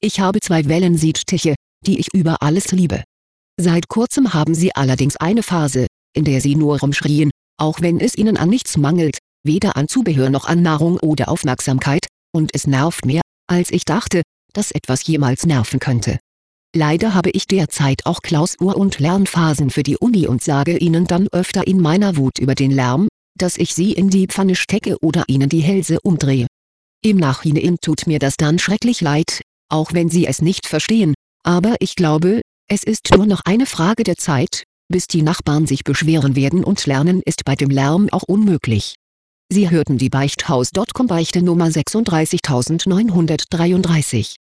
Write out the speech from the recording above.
Ich habe 2 Wellensittich, die ich über alles liebe. Seit kurzem haben sie allerdings eine Phase, in der sie nur rumschrien, auch wenn es ihnen an nichts mangelt, weder an Zubehör noch an Nahrung oder Aufmerksamkeit, und es nervt mehr, als ich dachte, dass etwas jemals nerven könnte. Leider habe ich derzeit auch Klausur- und Lernphasen für die Uni und sage ihnen dann öfter in meiner Wut über den Lärm, dass ich sie in die Pfanne stecke oder ihnen die Hälse umdrehe. Im Nachhinein tut mir das dann schrecklich leid, auch wenn sie es nicht verstehen, aber ich glaube, es ist nur noch eine Frage der Zeit, bis die Nachbarn sich beschweren werden und Lernen ist bei dem Lärm auch unmöglich. Sie hörten die Beichthaus.com Beichte Nummer 36933.